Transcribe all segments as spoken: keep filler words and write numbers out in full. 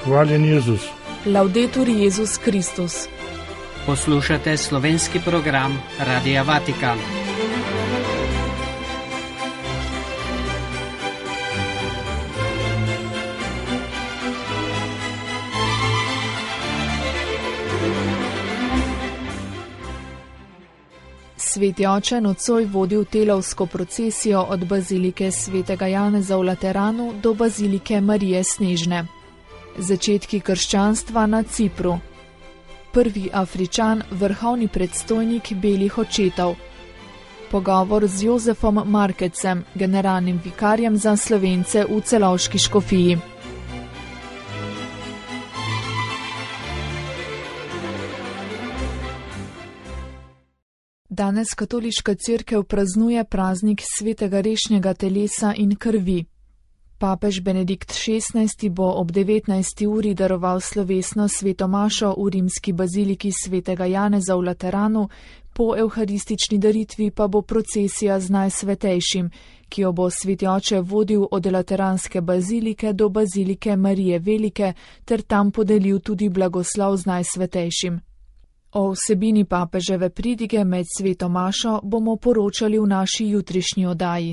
Hvaljen Jezus. Laudetur Jezus Kristus. Poslušate slovenski program Radia Vatikan. Sveti oče nocoj vodil telovsko procesijo od bazilike svetega Janeza v Lateranu do bazilike Marije Snežne. Začetki krščanstva na Cipru. Prvi Afričan, vrhovni predstojnik belih očetov. Pogovor z Jozefom Markecem, generalnim vikarjem za Slovence v Celovški škofiji. Danes katoliška cerkev praznuje praznik svetega rešnjega telesa in krvi. Papež Benedikt šestnajsti bo ob devetnajsti uri daroval slovesno sveto mašo v rimski baziliki svetega Janeza v Lateranu, po evharistični daritvi pa bo procesija z najsvetejšim, ki jo bo sveti oče vodil od lateranske bazilike do bazilike Marije Velike ter tam podelil tudi blagoslov z najsvetejšim. O vsebini papeževe pridige med sveto mašo bomo poročali v naši jutrišnji oddaji.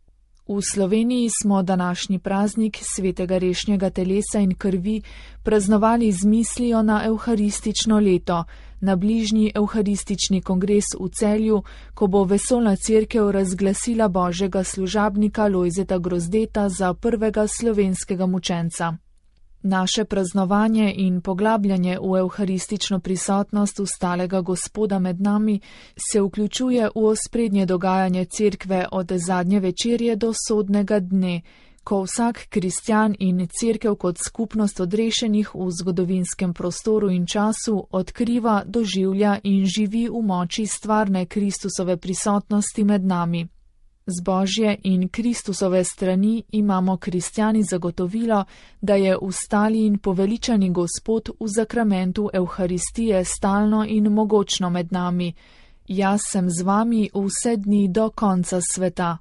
V Sloveniji smo današnji praznik svetega rešnjega telesa in krvi praznovali z mislijo na evharistično leto, na bližnji evharistični kongres v Celju, ko bo vesoljna cerkev razglasila božjega služabnika Lojzeta Grozdeta za prvega slovenskega mučenca. Naše praznovanje in poglabljanje v evharistično prisotnost ustalega Gospoda med nami se vključuje v osprednje dogajanje cerkve od zadnje večerje do sodnega dne, ko vsak kristjan in cerkev kot skupnost odrešenih v zgodovinskem prostoru in času odkriva, doživlja in živi v moči stvarne Kristusove prisotnosti med nami. Z Božje in Kristusove strani imamo kristjani zagotovilo, da je ustali in poveličani Gospod v zakramentu Evharistije stalno in mogočno med nami. Jaz sem z vami vse dni do konca sveta.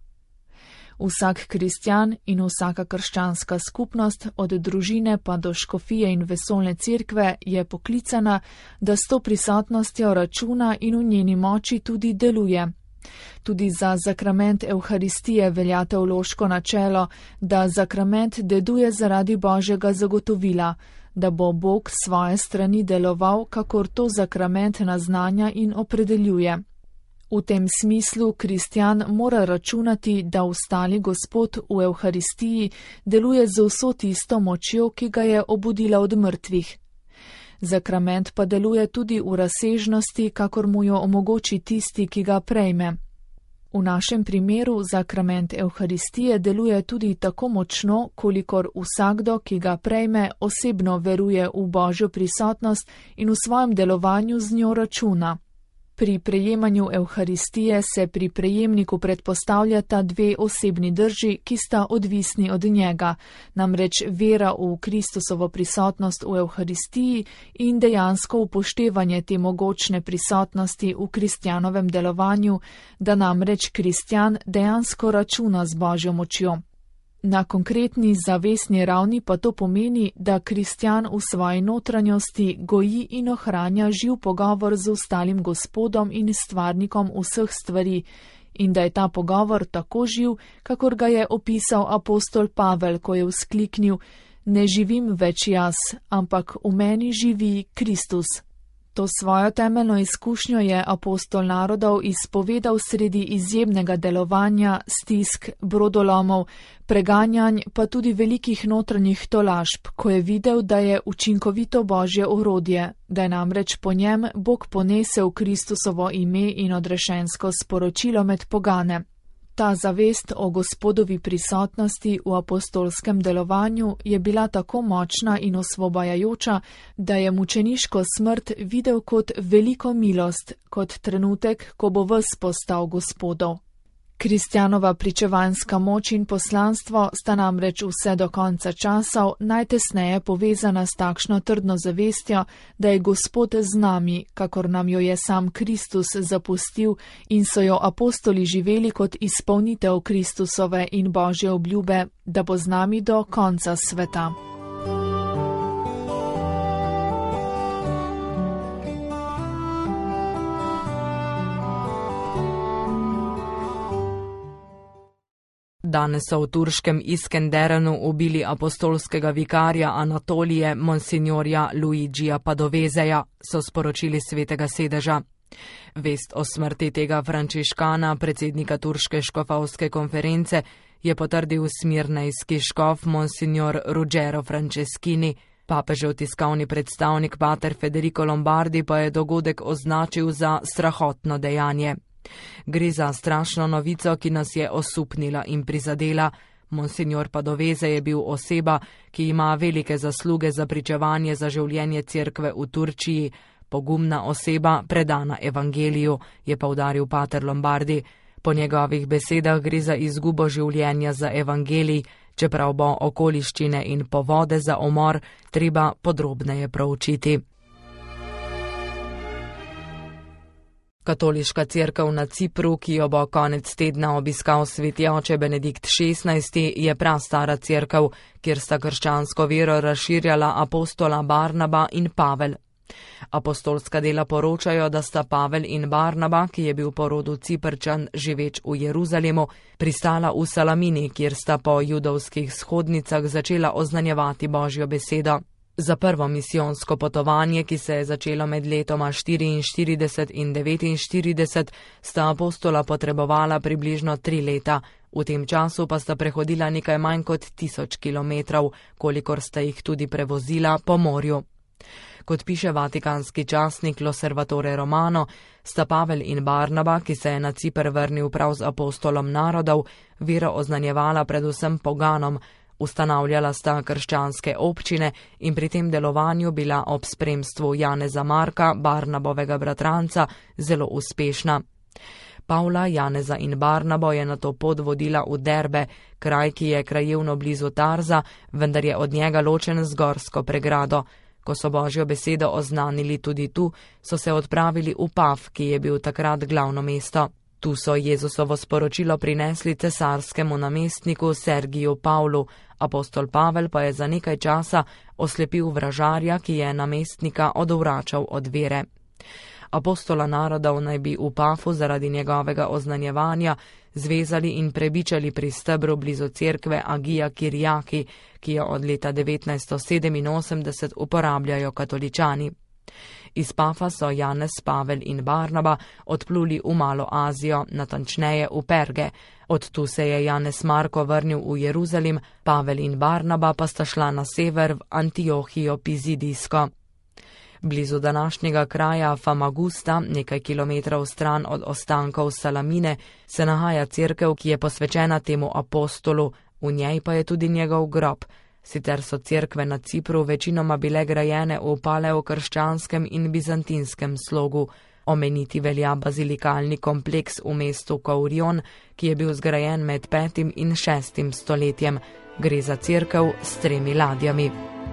Vsak kristjan in vsaka krščanska skupnost, od družine pa do škofije in vesoljne cerkve, je poklicana, da s to prisotnostjo računa in v njeni moči tudi deluje. Tudi za zakrament Evharistije velja teološko načelo, da zakrament deduje zaradi Božjega zagotovila, da bo Bog s svoje strani deloval, kakor to zakrament naznanja in opredeljuje. V tem smislu kristjan mora računati, da ustali Gospod v Evharistiji deluje z vso tisto močjo, ki ga je obudila od mrtvih. Zakrament pa deluje tudi v razsežnosti, kakor mu jo omogoči tisti, ki ga prejme. V našem primeru zakrament Evharistije deluje tudi tako močno, kolikor vsakdo, ki ga prejme, osebno veruje v Božjo prisotnost in v svojem delovanju z njo računa. Pri prejemanju Evharistije se pri prejemniku predpostavljata dve osebni drži, ki sta odvisni od njega, namreč vera v Kristusovo prisotnost v Evharistiji in dejansko upoštevanje te mogočne prisotnosti v kristjanovem delovanju, da namreč kristjan dejansko računa z Božjo močjo. Na konkretni zavestni ravni pa to pomeni, da kristjan v svoji notranjosti goji in ohranja živ pogovor z ostalim Gospodom in stvarnikom vseh stvari in da je ta pogovor tako živ, kakor ga je opisal apostol Pavel, ko je vzkliknil: "Ne živim več jaz, ampak v meni živi Kristus." To svojo temeljno izkušnjo je apostol narodov izpovedal sredi izjemnega delovanja, stisk, brodolomov, preganjanj pa tudi velikih notranjih tolažb, ko je videl, da je učinkovito Božje orodje, da je namreč po njem Bog ponesel Kristusovo ime in odrešensko sporočilo med pogane. Ta zavest o Gospodovi prisotnosti v apostolskem delovanju je bila tako močna in osvobajajoča, da je mučeniško smrt videl kot veliko milost, kot trenutek, ko bo ves postal Gospodov. Kristjanova pričevanska moč in poslanstvo sta namreč vse do konca časov najtesneje povezana s takšno trdno zavestjo, da je Gospod z nami, kakor nam jo je sam Kristus zapustil in so jo apostoli živeli kot izpolnitev Kristusove in Božje obljube, da bo z nami do konca sveta. Danes so v turškem Iskenderunu ubili apostolskega vikarja Anatolije monsignorja Luigija Padovezeja, so sporočili svetega sedeža. Vest o smrti tega frančiškana, predsednika turške škofovske konference, je potrdil smirnejski škof monsignor Ruggero Franceschini. Papežev tiskovni predstavnik pater Federico Lombardi pa je dogodek označil za strahotno dejanje. Gre za strašno novico, ki nas je osupnila in prizadela. Monsignor Padoveze je bil oseba, ki ima velike zasluge za pričevanje za življenje cerkve v Turčiji, pogumna oseba, predana evangeliju, je poudaril pater Lombardi. Po njegovih besedah gre za izgubo življenja za evangelij, čeprav bo okoliščine in povode za umor treba podrobneje proučiti. Katoliška cerkev na Cipru, ki jo bo konec tedna obiskal sveti oče Benedikt šestnajsti, je prastara cerkev, kjer sta krščansko vero razširjala apostola Barnaba in Pavel. Apostolska dela poročajo, da sta Pavel in Barnaba, ki je bil po rodu Ciprčan živeč v Jeruzalemu, pristala v Salamini, kjer sta po judovskih shodnicah začela oznanjevati Božjo besedo. Za prvo misijonsko potovanje, ki se je začelo med letoma štiriinštirideset in devetinštirideset, sta apostola potrebovala približno tri leta. V tem času pa sta prehodila nekaj manj kot tisoč kilometrov, kolikor sta jih tudi prevozila po morju. Kot piše vatikanski časnik L'Osservatore Romano, sta Pavel in Barnaba, ki se je na Ciper vrnil prav z apostolom narodov, vero oznanjevala predvsem poganom, ustanavljala sta krščanske občine in pri tem delovanju bila ob spremstvu Janeza Marka, Barnabovega bratranca, zelo uspešna. Pavla, Janeza in Barnabo je na to pot vodila v Derbe, kraj, ki je krajevno blizu Tarza, vendar je od njega ločen z gorsko pregrado. Ko so Božjo besedo oznanili tudi tu, so se odpravili v Paf, ki je bil takrat glavno mesto. Tu so Jezusovo sporočilo prinesli cesarskemu namestniku Sergiju Pavlu, apostol Pavel pa je za nekaj časa oslepil vražarja, ki je namestnika odvračal od vere. Apostola narodov naj bi v Pafu zaradi njegovega oznanjevanja zvezali in prebičali pri stebru blizu cerkve Agija Kirjaki, ki jo od leta devetnajststo sedeminosemdeset uporabljajo katoličani. Iz Pafa so Janez, Pavel in Barnaba odpluli v Malo Azijo, natančneje v Perge. Od tu se je Janez Marko vrnil v Jeruzalem, Pavel in Barnaba pa sta šla na sever v Antiohijo Pizidijsko. Blizu današnjega kraja Famagusta, nekaj kilometrov stran od ostankov Salamine, se nahaja cerkev, ki je posvečena temu apostolu, v njej pa je tudi njegov grob. Sicer so cerkve na Cipru večinoma bile grajene v paleokrščanskem in bizantinskem slogu. Omeniti velja bazilikalni kompleks v mestu Kourion, ki je bil zgrajen med petim in šestim stoletjem. Gre za cerkev s tremi ladjami.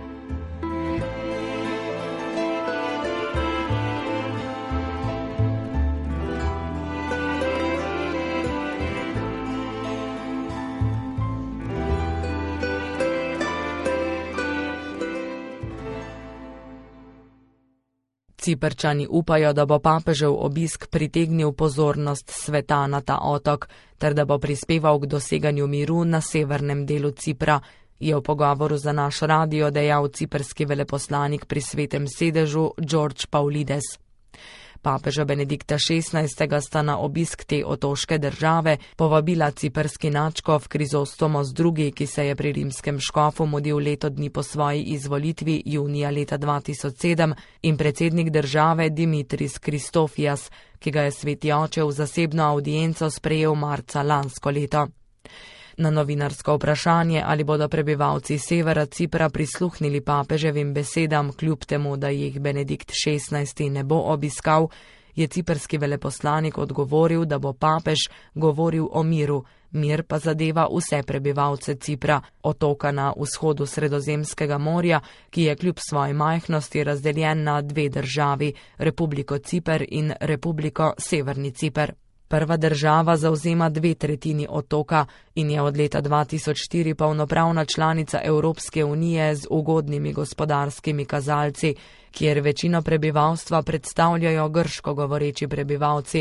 Ciprčani upajo, da bo papežev obisk pritegnil pozornost sveta na ta otok, ter da bo prispeval k doseganju miru na severnem delu Cipra, je v pogovoru za naš radio dejal ciprski veleposlanik pri svetem sedežu George Paulides. Papeža Benedikta šestnajstega sta na obisk te otoške države povabila ciprski nadškof Krizostomos drugi, ki se je pri rimskem škofu mudil leto dni po svoji izvolitvi junija leta dva tisoč sedem, in predsednik države Dimitris Kristofijas, ki ga je sveti oče v zasebno audienco sprejel marca lansko leto. Na novinarsko vprašanje, ali bodo prebivalci severa Cipra prisluhnili papeževim besedam, kljub temu, da jih Benedikt šestnajsti ne bo obiskal, je ciprski veleposlanik odgovoril, da bo papež govoril o miru, mir pa zadeva vse prebivalce Cipra, otoka na vzhodu Sredozemskega morja, ki je kljub svoji majhnosti razdeljen na dve državi, Republiko Ciper in Republiko Severni Ciper. Prva država zauzema dve tretjini otoka in je od leta dva tisoč štiri polnopravna članica Evropske unije z ugodnimi gospodarskimi kazalci, kjer večino prebivalstva predstavljajo grško govoreči prebivalci,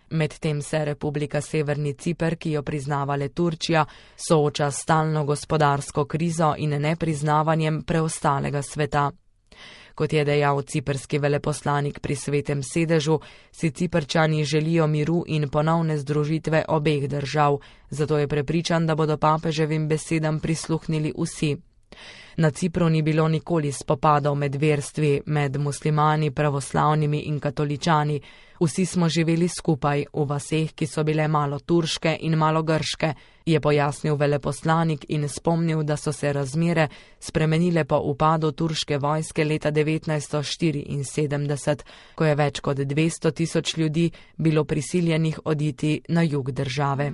Medtem se Republika Severni Ciper, ki jo priznava le Turčija, sooča s stalno gospodarsko krizo in nepriznavanjem preostalega sveta. Kot je dejal ciprski veleposlanik pri Svetem sedežu, si Ciprčani želijo miru in ponovne združitve obeh držav, zato je prepričan, da bodo papeževim besedam prisluhnili vsi. Na Cipru ni bilo nikoli spopadov med verstvi, med muslimani, pravoslavnimi in katoličani. Vsi smo živeli skupaj v vaseh, ki so bile malo turške in malo grške, je pojasnil veleposlanik in spomnil, da so se razmere spremenile po upadu turške vojske leta devetnajststo štiriinsedemdeset, ko je več kot dvesto tisoč ljudi bilo prisiljenih oditi na jug države.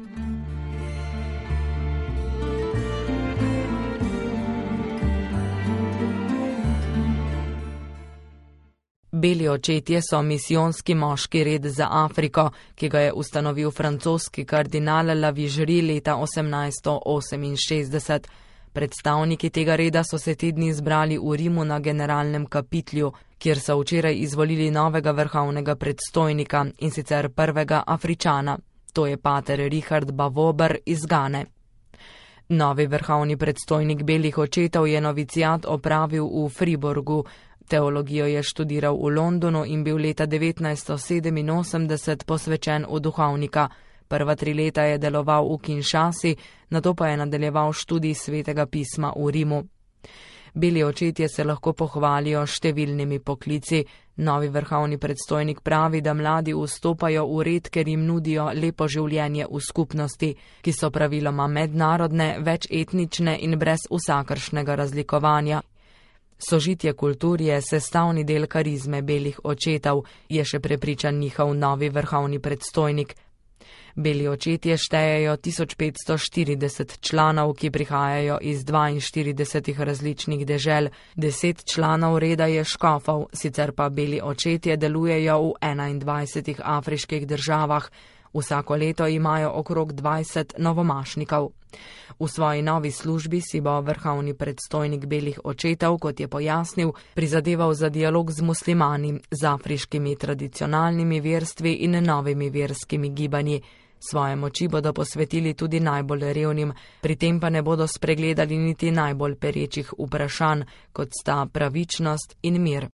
Beli očetje so misijonski moški red za Afriko, ki ga je ustanovil francoski kardinal Lavigerie leta osemnajststo oseminšestdeset. Predstavniki tega reda so se te dni zbrali v Rimu na generalnem kapitlju, kjer so včeraj izvolili novega vrhovnega predstojnika, in sicer prvega Afričana. To je pater Richard Bavober iz Gane. Novi vrhovni predstojnik belih očetov je novicijat opravil v Friburgu. Teologijo je študiral v Londonu in bil leta devetnajststo sedeminosemdeset posvečen v duhovnika. Prva tri leta je deloval v Kinshasi, nato pa je nadaljeval študij svetega pisma v Rimu. Beli očetje se lahko pohvalijo številnimi poklici. Novi vrhovni predstojnik pravi, da mladi vstopajo v red, ker jim nudijo lepo življenje v skupnosti, ki so praviloma mednarodne, večetnične in brez vsakršnega razlikovanja. Sožitje kultur je sestavni del karizme belih očetov, je še prepričan njihov novi vrhovni predstojnik. Beli očetje štejejo tisoč petsto štirideset članov, ki prihajajo iz dvainštiridesetih različnih dežel, deset članov reda je škofov, sicer pa beli očetje delujejo v enaindvajsetih afriških državah. Vsako leto imajo okrog dvajset novomašnikov. V svoji novi službi si bo vrhovni predstojnik belih očetov, kot je pojasnil, prizadeval za dialog z muslimani, z afriškimi tradicionalnimi verstvi in novimi verskimi gibanji. Svoje moči bodo posvetili tudi najbolj revnim, pri tem pa ne bodo spregledali niti najbolj perečih vprašanj, kot sta pravičnost in mir.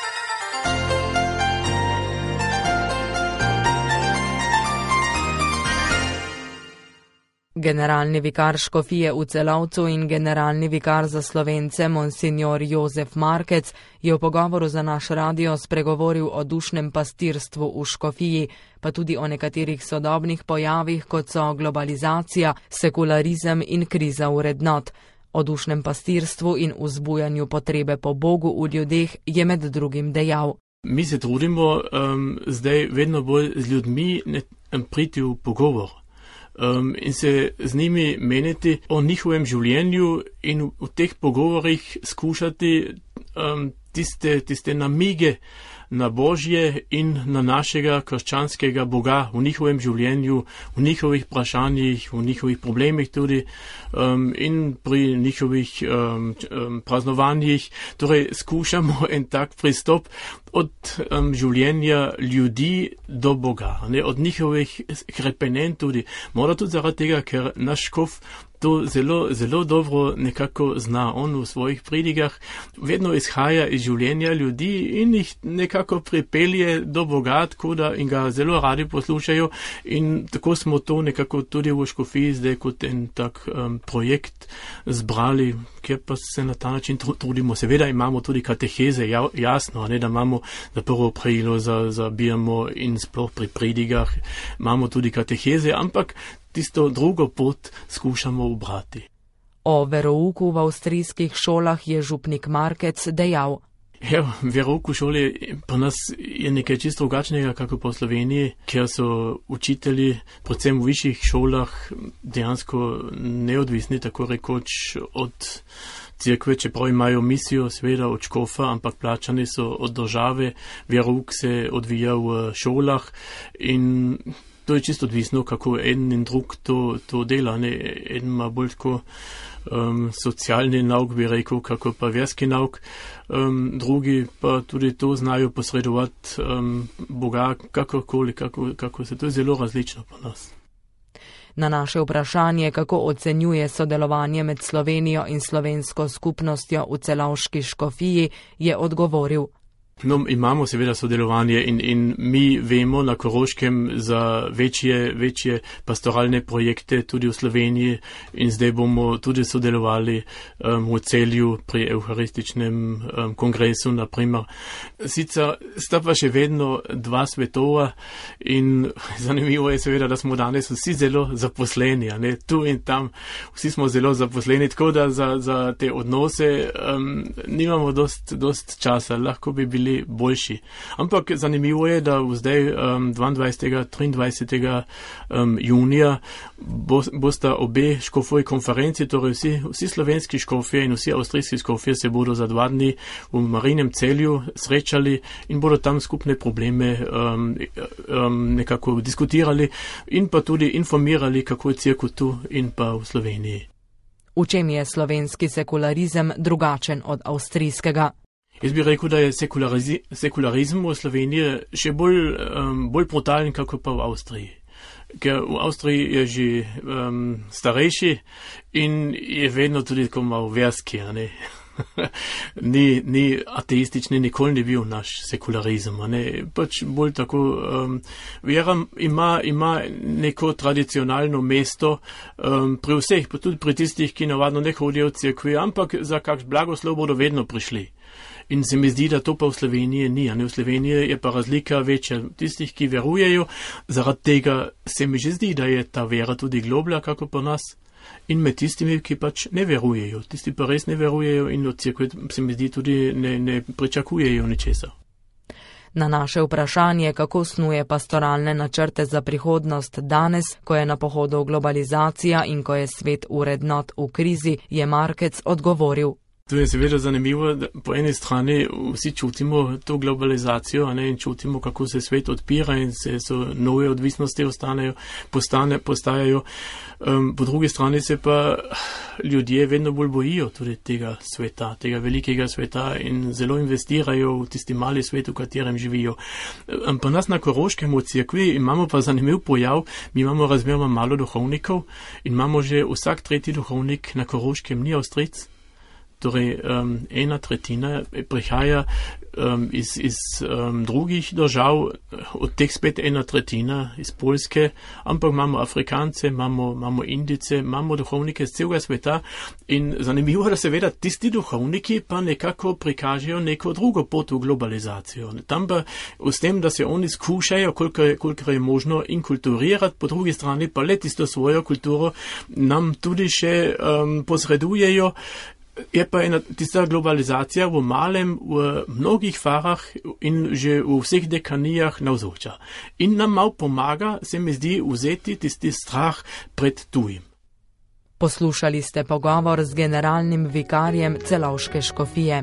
Generalni vikar škofije v Celovcu in generalni vikar za Slovence monsignor Jozef Markec je v pogovoru za naš radio spregovoril o dušnem pastirstvu v škofiji, pa tudi o nekaterih sodobnih pojavih, kot so globalizacija, sekularizem in kriza vrednot. O dušnem pastirstvu in vzbujanju potrebe po Bogu v ljudeh je med drugim dejal. Mi se trudimo um, zdaj vedno bolj z ljudmi ne, priti v pogovor. Um, in se z njimi meniti o njihovem življenju in v, v teh pogovorih skušati um, tiste, tiste namige na Božje in na našega krščanskega Boga v njihovem življenju, v njihovih vprašanjih, v njihovih problemih tudi um, in pri njihovih um, um, praznovanjih. Torej skušamo en tak pristop od um, življenja ljudi do Boga, ne, od njihovih krepenjen tudi. Mora tudi zaradi tega, ker naš škof to zelo, zelo dobro nekako zna. On v svojih pridigah vedno izhaja iz življenja ljudi in jih nekako pripelje do Boga, tako da in ga zelo radi poslušajo. In tako smo to nekako tudi v škofiji zdaj kot en tak um, projekt zbrali, kjer pa se na ta način trudimo. Seveda imamo tudi kateheze, ja, jasno, ne, da imamo za prvo pravilo zabijamo in sploh pri pridigah imamo tudi kateheze, ampak tisto drugo pot skušamo ubrati. O verouku v avstrijskih šolah je župnik Markec dejal. Ja, verouk v šoli pri nas je nekaj čisto drugačnega, kako po Sloveniji, kjer so učitelji, predvsem v višjih šolah, dejansko neodvisni, tako rekoč, od Cerkve, čeprav imajo misijo, seveda od škofa, ampak plačani so od države, verouk se odvija v šolah in to je čisto odvisno, kako en in drug to, to dela. Ne? En ima bolj tako um, socialni nauk, bi rekel, kako pa verski nauk. Um, drugi pa tudi to znajo posredovati um, Boga kakorkoli, kako, kako se to je zelo različno po nas. Na naše vprašanje, kako ocenjuje sodelovanje med Slovenijo in slovensko skupnostjo v Celovški škofiji, je odgovoril. No, imamo seveda sodelovanje in, in mi vemo na Koroškem za večje, večje pastoralne projekte tudi v Sloveniji in zdaj bomo tudi sodelovali um, v Celju pri evharističnem um, kongresu, naprimer. Sicer sta pa še vedno dva svetova in zanimivo je seveda, da smo danes vsi zelo zaposleni, a ne, tu in tam, vsi smo zelo zaposleni, tako da za, za te odnose um, nimamo dost, dost časa, lahko bi bili boljši. Ampak zanimivo je, da zdaj um, dvaindvajsetega triindvajsetega Um, junija bo, bosta obe škofovi konferenci, torej vsi, vsi slovenski škofje in vsi avstrijski škofje se bodo za dva dni v Mariinem Celju srečali in bodo tam skupne probleme um, um, nekako diskutirali in pa tudi informirali, kako je cerkev tu in pa v Sloveniji. V čem je slovenski sekularizem drugačen od avstrijskega? Jaz bi rekel, da je sekularizi, sekularizem v Sloveniji še bolj, um, bolj brutalen, kako pa v Avstriji. Ker v Avstriji je že um, starejši in je vedno tudi tako malo verski, ne? ni, ni ateistični, nikoli ni bil naš sekularizem. Ne? Pač bolj tako, um, vera ima, ima neko tradicionalno mesto um, pri vseh, pa tudi pri tistih, ki navadno ne hodijo v cerkvi, ampak za kakš blagoslov bodo vedno prišli. In se mi zdi, da to pa v Sloveniji ni. Ne? V Sloveniji je pa razlika večja. Tistih, ki verujejo, zaradi tega se mi že zdi, da je ta vera tudi globlja, kako pa nas. In med tistimi, ki pač ne verujejo. Tisti pa res ne verujejo in od cerkve se mi zdi tudi ne, ne pričakujejo ničesar. Na naše vprašanje, kako snuje pastoralne načrte za prihodnost danes, ko je na pohodu globalizacija in ko je svet vrednot v krizi, je Markec odgovoril. To je seveda zanimivo, da po eni strani vsi čutimo to globalizacijo, a ne, in čutimo, kako se svet odpira in se so nove odvisnosti ostanejo, postane, postajajo. Um, po drugi strani se pa ljudje vedno bolj bojijo tudi tega sveta, tega velikega sveta in zelo investirajo v tisti mali svet, v katerem živijo. Um, pa nas na Koroškem v cerkvi imamo pa zanimiv pojav, mi imamo razmeroma malo duhovnikov in imamo že vsak tretji duhovnik na Koroškem ni Avstrijec. Torej, um, ena tretjina prihaja um, iz, iz um, drugih držav, od teh spet ena tretjina iz Poljske, ampak imamo Afrikance, imamo, imamo Indice, imamo duhovnike iz celega sveta in zanimivo, da seveda tisti duhovniki pa nekako prikažejo neko drugo pot v globalizacijo. Tam pa s tem, da se oni skušajo, koliko, koliko je možno inkulturirati, po drugi strani pa le tisto svojo kulturo nam tudi še um, posredujejo. Je pa ena tista globalizacija v malem, v mnogih farah in že v vseh dekanijah navzoča. In nam malo pomaga, se mi zdi, vzeti tisti strah pred tujim. Poslušali ste pogovor z generalnim vikarjem Celovške škofije.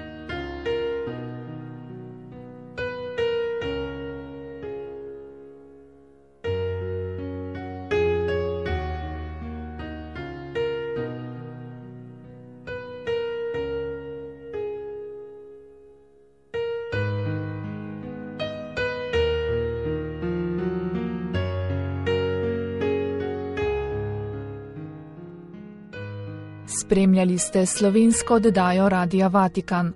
Spremljali ste slovensko oddajo Radia Vatikan.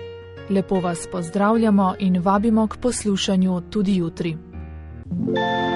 Lepo vas pozdravljamo in vabimo k poslušanju tudi jutri.